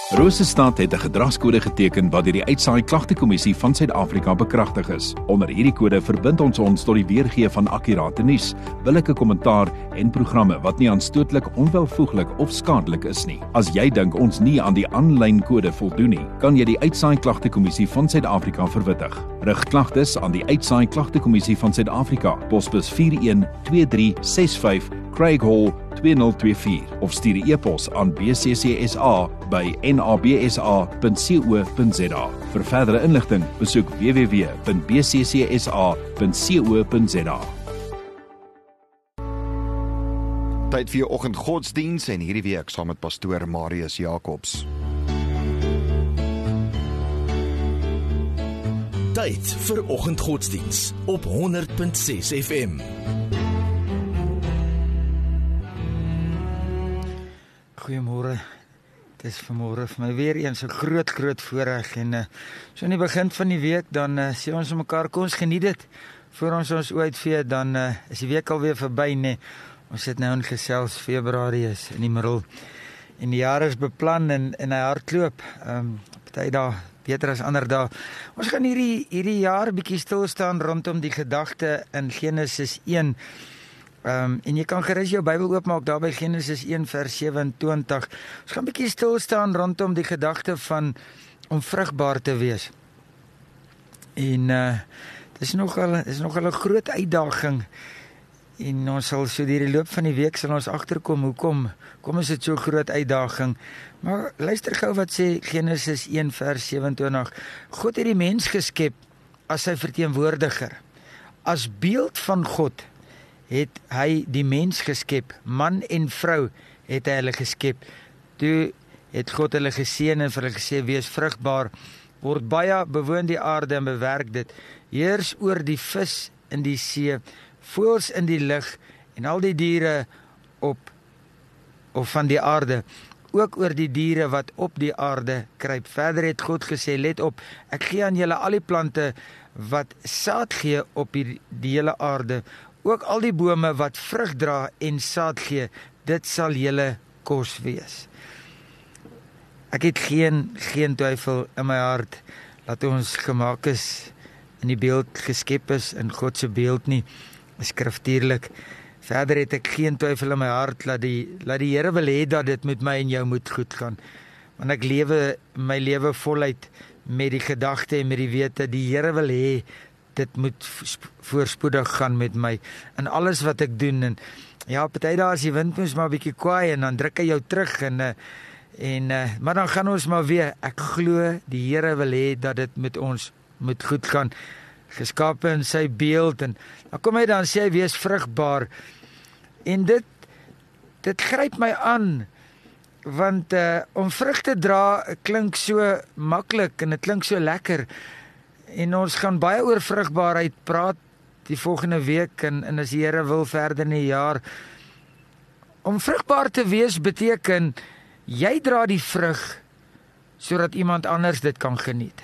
Rosestad het 'n gedragskode geteken wat deur die Uitsaai Klagtekommissie van Suid-Afrika bekragtig is. Onder hierdie kode verbind ons tot die weergee van akkurate nuus, billike kommentaar en programme wat nie aanstootlik, onwelvoeglik of skadelik is nie. As jy dink ons nie aan die aanlyn kode voldoen nie, kan jy die Uitsaai Klagtekommissie van Suid-Afrika verwittig. Rig klagtes aan die Uitsaai Klagtekommissie van Suid-Afrika, posbus 412365 Craig Hall 2024 of stuur 'n e-pos aan bccsa@nabsa.co.za. Vir verdere inligting, besoek www.bccsa.co.za. Tyd vir jou oggendgodsdiens en hierdie week saam met pastoor Marius Jacobs. Tyd vir oggendgodsdiens op 100.6 FM. Goeiemôre. Het is vanmôre vir my weer eens 'n groot voorreg en so in die begin van die week dan sê ons mekaar kom ons geniet dit voor ons uitvee, dan is die week alweer verby, nee. Ons sit nou in gesels, Februarie is in die middel en die jaar is beplan en hy hardloop. Party dae beter as ander dae. Ons gaan hierdie jaar bietjie stil staan rondom die gedagte in Genesis 1. En jy kan gerus jou Bybel oopmaak daar by Genesis 1 vers 27. Ons gaan 'n bietjie stil staan rondom die gedagte van om vrugbaar te wees. En dis nogal 'n groot uitdaging. En ons sal so deur die loop van die week sal ons agterkom hoekom is dit so 'n groot uitdaging. Maar luister gou wat sê Genesis 1 vers 27. God het die mens geskep as sy verteenwoordiger. As beeld van God het hy die mens geskep, man en vrou het hy hulle geskep. Toe het God hulle geseën en vir hulle gesê, wees vrugbaar, word baie, bewoon die aarde en bewerk dit, heers oor die vis in die see, voëls in die lug en al die diere of van die aarde, ook oor die diere wat op die aarde kruip. Verder het God gesê, let op, ek gee aan julle al die plante wat saad gee op die hele aarde, ook al die bome wat vrug dra en saad gee, dit sal julle kos wees. Ek het geen twyfel in my hart dat ons gemaak is in die beeld geskep is in God se beeld nie, skriftuurlik. Verder het ek geen twyfel in my hart dat die Here wil hê dat dit met my en jou moet goed gaan. Want ek lewe my lewe voluit met die gedagte en met die wete die Here wil hê dit moet voorspoedig gaan met my in alles wat ek doen. En ja, party dae as die wind moes maar 'n bietjie kwaai en dan druk hy jou terug maar dan gaan ons maar weer. Ek glo die Here wil hê dat dit met ons moet goed gaan. Geskape in sy beeld en dan kom hy dan sê hy wees vrugbaar. En dit gryp my aan want om vrug te dra klink so maklik en dit klink so lekker. En ons gaan baie oor vrugbaarheid praat die volgende week en as die Here wil verder in die jaar. Om vrugbaar te wees beteken jy dra die vrug sodat iemand anders dit kan geniet.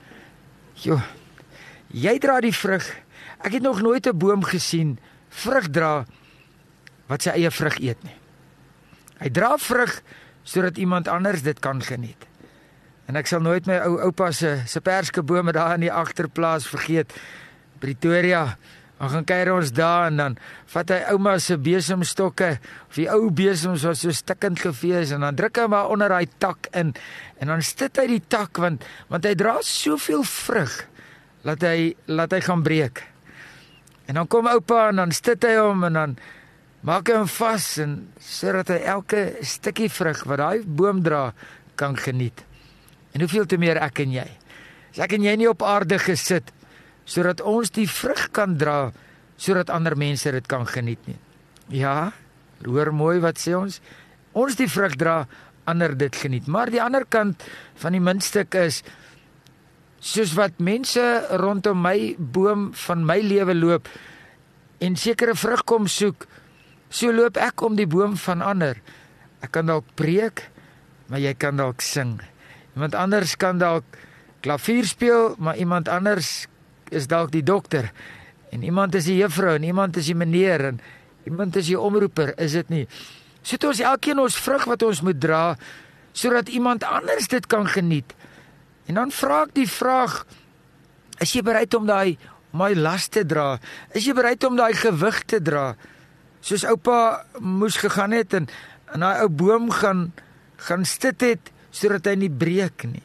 Jy dra die vrug. Ek het nog nooit 'n boom gesien vrug dra wat sy eie vrug eet nie. Hy dra vrug sodat iemand anders dit kan geniet. En ek sal nooit my oupa se perskebome daar in die agterplaas vergeet. Pretoria, dan gaan kuier ons daar en dan vat hy ouma se besemstokke, of die ou besems was so stikkend gewees en dan druk hy maar onder hy tak in en dan stit hy die tak want hy dra soveel vrug laat hy gaan breek. En dan kom oupa en dan stit hy hom en dan maak hy hom vas en sodat hy elke stukkie vrug wat daai boom dra kan geniet. En hoeveel te meer ek en jy. As ek en jy nie op aarde gesit, sodat ons die vrug kan dra, sodat ander mense dit kan geniet nie. Ja, hoor mooi wat sê ons. Ons die vrug dra, ander dit geniet. Maar die ander kant van die muntstuk is, soos wat mense rondom my boom van my lewe loop, en sekere vrug kom soek, so loop ek om die boom van ander. Ek kan dalk preek, maar jy kan dalk sing. Iemand anders kan dalk klavier speel, maar iemand anders is dalk die dokter. En iemand is die juffrou, en iemand is die meneer, en iemand is die omroeper, is dit nie? So het ons elkeen ons vrug wat ons moet dra, sodat iemand anders dit kan geniet. En dan vra ek die vraag, is jy bereid om daai las te dra? Is jy bereid om daai gewig te dra? Soos oupa moes gegaan het en daai ou boom gaan sit het, sodat hy nie breek nie.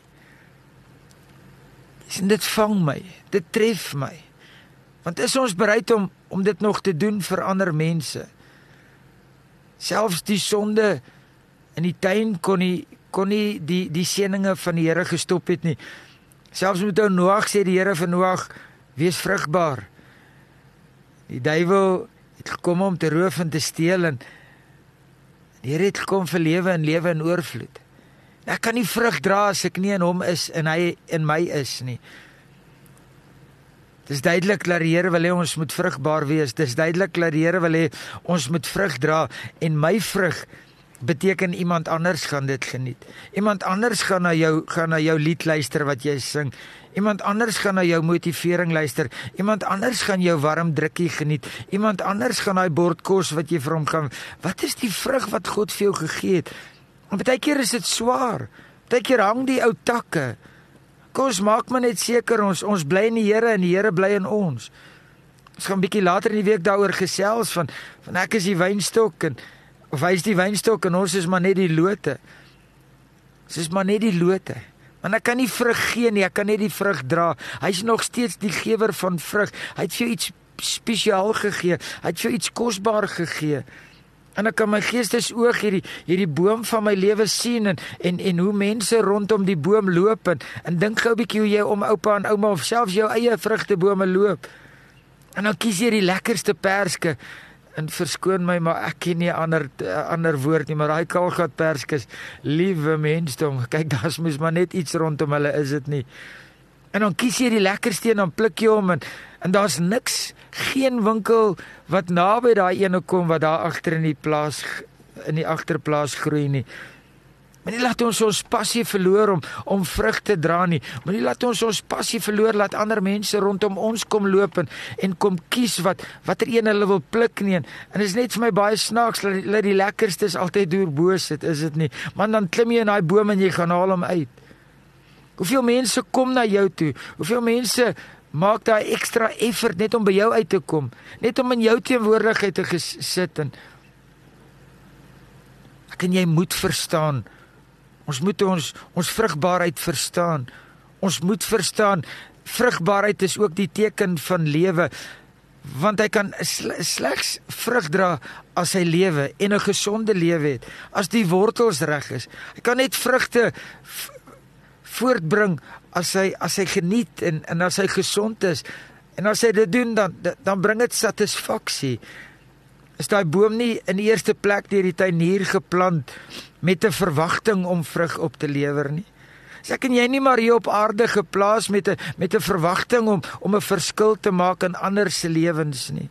En dit vang my, dit tref my. Want is ons bereid om dit nog te doen vir ander mense? Selfs die sonde in die tuin kon nie die seëninge van die Here gestop het nie. Selfs met ou Noag sê die Here vir Noag, wees vrugbaar. Die duiwel het gekom om te roof en te steel en die Here het gekom vir lewe en lewe in oorvloed. Ek kan nie vrug dra as ek nie in hom is en hy in my is nie. Dit is duidelik dat die Here wil hê ons moet vrugbaar wees. Dit is duidelik dat die Here wil hê ons moet vrug dra en my vrug beteken iemand anders gaan dit geniet. Iemand anders gaan na jou lied luister wat jy sing. Iemand anders gaan na jou motivering luister. Iemand anders gaan jou warm drukkie geniet. Iemand anders gaan daai bord kos wat jy vir hom gaan. Wat is die vrug wat God vir jou gegee het? En baie keer is dit swaar. Baie keer hang die ou takke. Kom ons maak maar net seker ons bly in die Here en die Here bly in ons. Ons gaan 'n bietjie later in die week daaroor gesels van ek is die wynstok of hy is die wynstok en ons is maar net die lote. Ons is maar net die lote. Want ek kan nie vrug gee nie, ek kan net die vrug dra. Hy is nog steeds die gewer van vrug. Hy het vir jou iets spesiaal gegee. Hy het vir jou iets kosbaar gegee. En ek kan my geestesoog hierdie boom van my lewe sien en hoe mense rondom die boom loop en dink gou 'n bietjie hoe jy om oupa en ouma of selfs jou eie vrugtebome loop. En dan kies jy die lekkerste perske en verskoon my, maar ek ken nie 'n ander woord nie, maar daai kaalgat perskes, liewe mensdom, kyk daar's mos maar net iets rondom hulle, is dit nie? En dan kies jy die lekkerste en dan pluk jy hom en daar's niks, geen winkel wat naby daai ene kom wat daar agter in die agterplaas groei nie. Moenie laat ons passie verloor om vrug te dra nie. Moenie laat ons passie verloor, laat ander mense rondom ons kom loop en kom kies watter een hulle wil pluk nie. En is net vir my baie snaaks, dat die lekkerstes altyd deurbo sit, is dit nie? Man, dan klim jy in daai boom en jy gaan haal hom uit. Hoeveel mense kom na jou toe? Hoeveel mense maak daai ekstra effort net om by jou uit te kom? Net om in jou teenwoordigheid te sit en ek en jy moet verstaan. Ons moet ons vrugbaarheid verstaan. Ons moet verstaan, vrugbaarheid is ook die teken van lewe, want hy kan slegs vrug dra as hy lewe en 'n gesonde lewe het, as die wortels reg is. Hy kan net vrugte voortbring as hy geniet en as hy gesond is. En as hy dit doen, dan bring dit satisfaksie. Is daai boom nie in die eerste plek deur die tuinier geplant met 'n verwagting om vrug op te lewer nie? Ek en jy nie maar hier op aarde geplaas met 'n verwagting om 'n verskil te maak in ander se lewens nie.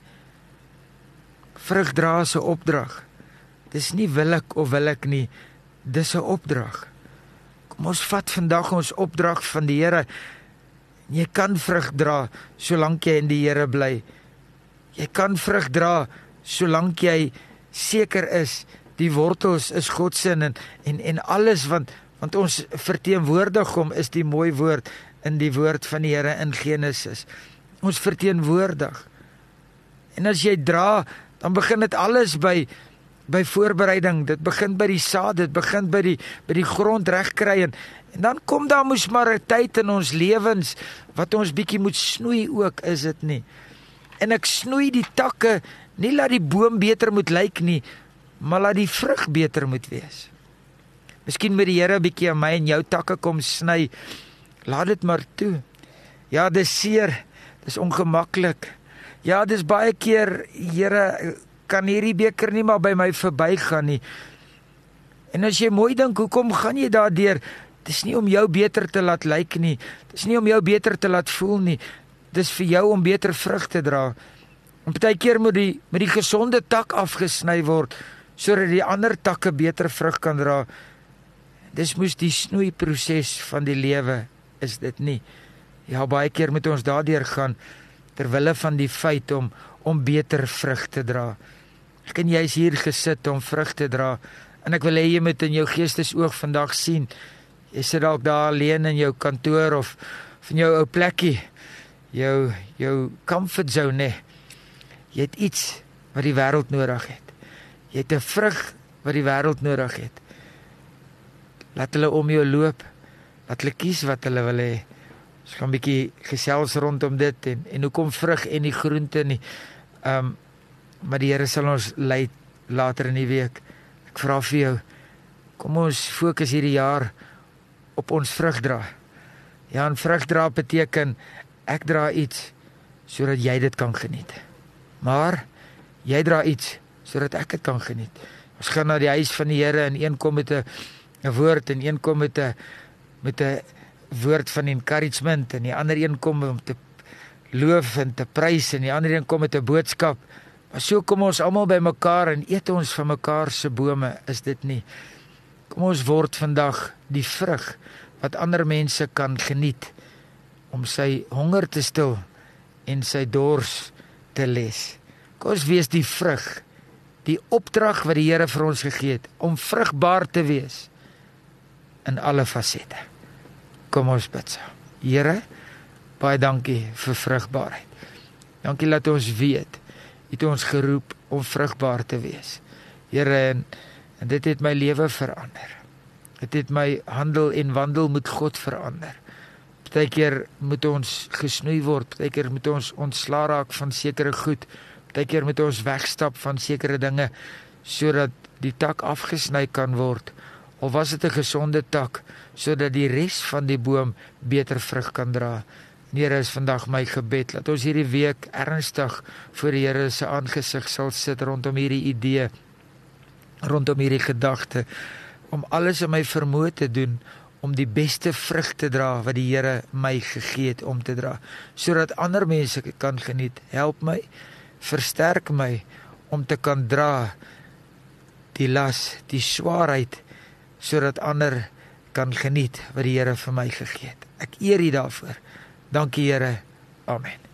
Vrug dra is 'n opdrag. Dis nie wil ek nie, dis 'n opdrag. Kom ons vat vandag ons opdrag van die Here. Jy kan vrug dra solank jy in die Here bly. Jy kan vrug dra solank jy seker is die wortels is God se en alles want ons verteenwoordig hom, is die mooi woord in die woord van die Here in Genesis. Ons verteenwoordig. En as jy dra, dan begin dit alles by voorbereiding. Dit begin by die saad, dit begin by die grond regkry en dan kom daar mos maar 'n tyd in ons lewens wat ons bietjie moet snoei ook, is dit nie? En ek snoei die takke, nie laat die boom beter moet lyk nie, maar laat die vrug beter moet wees. Miskien moet die Here 'n bietjie aan my en jou takke kom sny. Laat dit maar toe. Ja, dis seer, dis ongemaklik. Ja, dis baie keer, Here, kan hierdie beker nie maar by my verbygaan nie. En as jy mooi dink, hoekom gaan jy daardeur? Dis nie om jou beter te laat lyk nie. Dis nie om jou beter te laat voel nie. Dis vir jou om beter vrug te dra. En baie keer moet die gesonde tak afgesny word, sodat die ander takke beter vrug kan dra. Dis moes die snoeiproses van die lewe, is dit nie? Ja, baie keer moet ons daardeur gaan, terwille van die feit om beter vrug te dra. Ek en jy is hier gesit om vrug te dra. En ek wil hê jy moet in jou geestesoog vandag sien, jy sit dalk daar alleen in jou kantoor of in jou ou plekkie, jou comfort zone, nee. Jy het iets wat die wêreld nodig het. Jy het 'n vrug wat die wêreld nodig het. Laat hulle om jou loop, laat hulle kies wat hulle wil hê. Ons gaan 'n bietjie gesels rondom dit en hoekom vrug en die groente nie. Maar die Here sal ons lei later in die week. Ek vra vir jou, kom ons fokus hierdie jaar op ons vrug dra. Ja, en vrug dra beteken, ek dra iets, sodat jy dit kan geniet. Maar, jy dra iets, sodat ek dit kan geniet. Ons gaan na die huis van die Here en een kom met 'n woord en een kom met 'n woord van encouragement en die ander een kom om te loof en te prys en die ander een kom met 'n boodskap. Maar so kom ons almal by mekaar en eet ons van mekaar se bome, is dit nie? Kom ons word vandag die vrug wat ander mense kan geniet om sy honger te stil en sy dors te les. Kom ons wees die vrug, die opdrag wat die Here vir ons gegee het om vrugbaar te wees in alle fasette. Kom ons bid saam. Here, baie dankie vir vrugbaarheid. Dankie dat ons weet, het ons geroep om vrugbaar te wees. Here, en dit het my lewe verander. Dit het my handel en wandel met God verander. Partykeer moet ons gesnoei word, partykeer moet ons ontslaa raak van sekere goed, partykeer moet ons wegstap van sekere dinge, sodat die tak afgesny kan word, of was dit 'n gesonde tak, sodat die res van die boom beter vrug kan dra. Here, is vandag my gebed, dat ons hierdie week ernstig voor die Here se aangesig sal sit rondom hierdie idee, rondom hierdie gedagte, om alles in my vermoë te doen, om die beste vrug te dra wat die Here my gegee het om te dra, sodat ander mense kan geniet. Help my, versterk my, om te kan dra die las, die swaarheid, sodat ander kan geniet wat die Here vir my gegee het. Ek eer U daarvoor. Dankie Here. Amen.